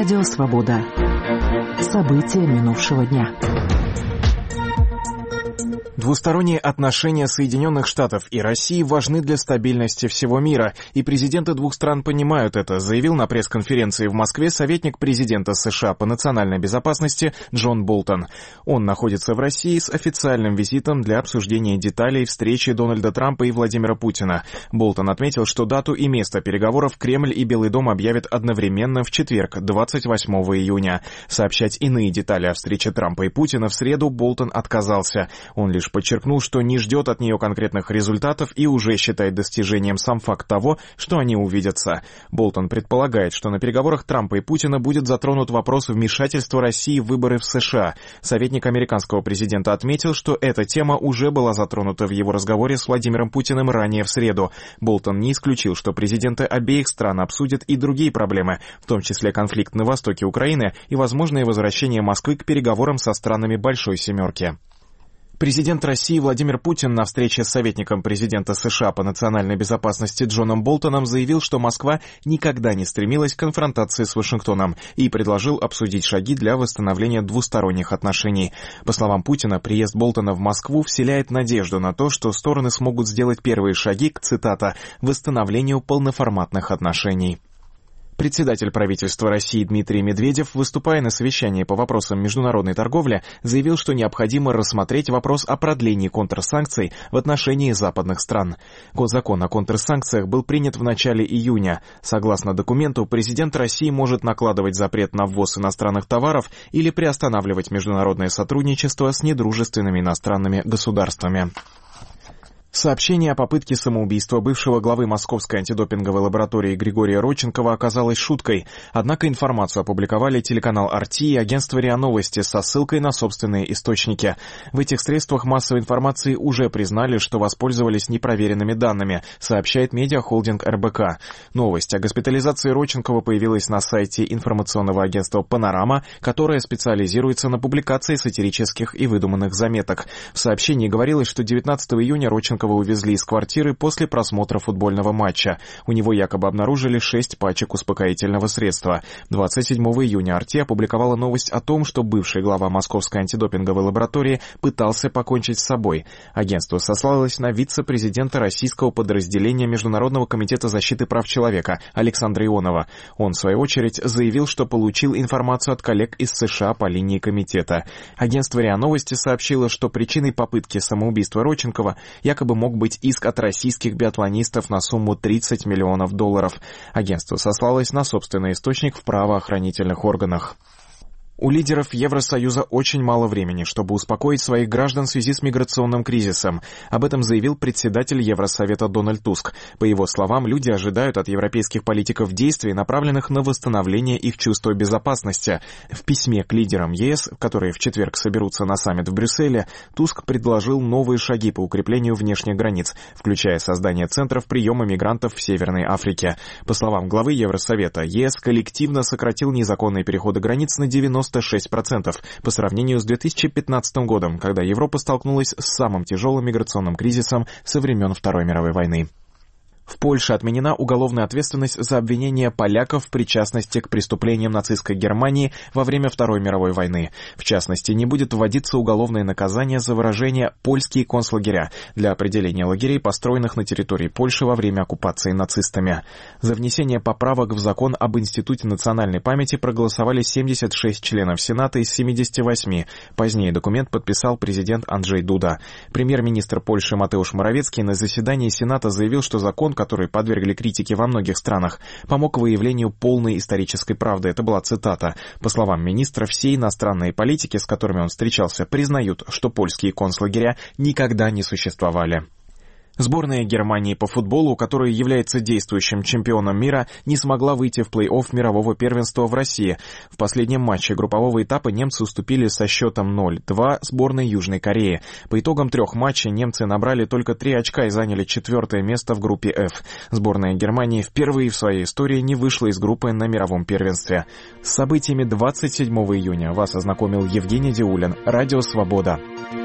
Радио Свобода. События минувшего дня. Двусторонние отношения Соединенных Штатов и России важны для стабильности всего мира, и президенты двух стран понимают это, заявил на пресс-конференции в Москве советник президента США по национальной безопасности Джон Болтон. Он находится в России с официальным визитом для обсуждения деталей встречи Дональда Трампа и Владимира Путина. Болтон отметил, что дату и место переговоров Кремль и Белый дом объявят одновременно в четверг, 28 июня. Сообщать иные детали о встрече Трампа и Путина в среду Болтон отказался. Он лишь подчеркнул, что не ждет от нее конкретных результатов и уже считает достижением сам факт того, что они увидятся. Болтон предполагает, что на переговорах Трампа и Путина будет затронут вопрос вмешательства России в выборы в США. Советник американского президента отметил, что эта тема уже была затронута в его разговоре с Владимиром Путиным ранее в среду. Болтон не исключил, что президенты обеих стран обсудят и другие проблемы, в том числе конфликт на востоке Украины и возможное возвращение Москвы к переговорам со странами Большой Семерки. Президент России Владимир Путин на встрече с советником президента США по национальной безопасности Джоном Болтоном заявил, что Москва никогда не стремилась к конфронтации с Вашингтоном и предложил обсудить шаги для восстановления двусторонних отношений. По словам Путина, приезд Болтона в Москву вселяет надежду на то, что стороны смогут сделать первые шаги к, цитата, «восстановлению полноформатных отношений». Председатель правительства России Дмитрий Медведев, выступая на совещании по вопросам международной торговли, заявил, что необходимо рассмотреть вопрос о продлении контрсанкций в отношении западных стран. Госзакон о контрсанкциях был принят в начале июня. Согласно документу, президент России может накладывать запрет на ввоз иностранных товаров или приостанавливать международное сотрудничество с недружественными иностранными государствами. Сообщение о попытке самоубийства бывшего главы Московской антидопинговой лаборатории Григория Родченкова оказалось шуткой, однако информацию опубликовали телеканал RT и агентство РИА Новости со ссылкой на собственные источники. В этих средствах массовой информации уже признали, что воспользовались непроверенными данными, сообщает медиахолдинг РБК. Новость о госпитализации Родченкова появилась на сайте информационного агентства «Панорама», которое специализируется на публикации сатирических и выдуманных заметок. В сообщении говорилось, что 19 июня Родченкова увезли из квартиры после просмотра футбольного матча. У него якобы обнаружили 6 пачек успокоительного средства. 27 июня RT опубликовала новость о том, что бывший глава Московской антидопинговой лаборатории пытался покончить с собой. Агентство сослалось на вице-президента российского подразделения Международного комитета защиты прав человека Александра Ионова. Он, в свою очередь, заявил, что получил информацию от коллег из США по линии комитета. Агентство РИА Новости сообщило, что причиной попытки самоубийства Родченкова якобы мог быть иск от российских биатлонистов на сумму $30 миллионов. Агентство сослалось на собственный источник в правоохранительных органах. У лидеров Евросоюза очень мало времени, чтобы успокоить своих граждан в связи с миграционным кризисом. Об этом заявил председатель Евросовета Дональд Туск. По его словам, люди ожидают от европейских политиков действий, направленных на восстановление их чувства безопасности. В письме к лидерам ЕС, которые в четверг соберутся на саммит в Брюсселе, Туск предложил новые шаги по укреплению внешних границ, включая создание центров приема мигрантов в Северной Африке. По словам главы Евросовета, ЕС коллективно сократил незаконные переходы границ на 96% по сравнению с 2015 годом, когда Европа столкнулась с самым тяжелым миграционным кризисом со времен Второй мировой войны. В Польше отменена уголовная ответственность за обвинение поляков в причастности к преступлениям нацистской Германии во время Второй мировой войны. В частности, не будет вводиться уголовное наказание за выражение «польские концлагеря» для определения лагерей, построенных на территории Польши во время оккупации нацистами. За внесение поправок в закон об Институте национальной памяти проголосовали 76 членов Сената из 78. Позднее документ подписал президент Анджей Дуда. Премьер-министр Польши Матеуш Моровецкий на заседании Сената заявил, что закон, который подвергли критике во многих странах, помог выявлению полной исторической правды. Это была цитата. По словам министра, все иностранные политики, с которыми он встречался, признают, что польские концлагеря никогда не существовали. Сборная Германии по футболу, которая является действующим чемпионом мира, не смогла выйти в плей-офф мирового первенства в России. В последнем матче группового этапа немцы уступили со счетом 0-2 сборной Южной Кореи. По итогам 3 матчей немцы набрали только 3 очка и заняли 4-е место в группе F. Сборная Германии впервые в своей истории не вышла из группы на мировом первенстве. С событиями 27 июня вас ознакомил Евгений Диулин, Радио Свобода.